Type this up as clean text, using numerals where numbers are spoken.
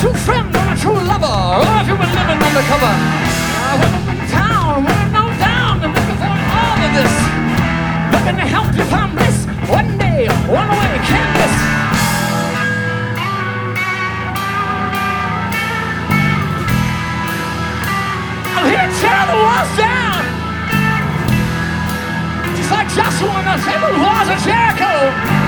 true friend or a true lover, or if you've been living undercover. I went up in town, went on down, and looking for all of this. Looking to help you find bliss. One day, one way, can't miss. I'm here to tear the walls down. Just like Joshua and the famous walls of Jericho.